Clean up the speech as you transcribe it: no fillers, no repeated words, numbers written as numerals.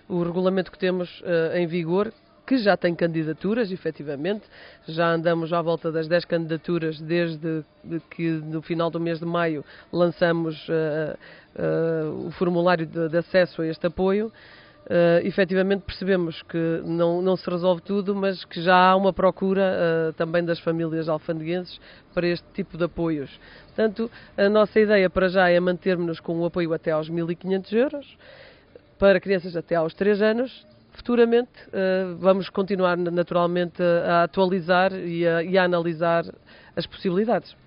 o regulamento que temos em vigor, que já tem candidaturas, efetivamente, já andamos à volta das 10 candidaturas desde que no final do mês de maio lançamos o formulário de acesso a este apoio. Efetivamente percebemos que não se resolve tudo, mas que já há uma procura também das famílias alfandeguenses para este tipo de apoios. Portanto, a nossa ideia para já é mantermos-nos com o apoio até aos 1.500 euros, para crianças até aos 3 anos. Futuramente vamos continuar naturalmente a atualizar e a analisar as possibilidades.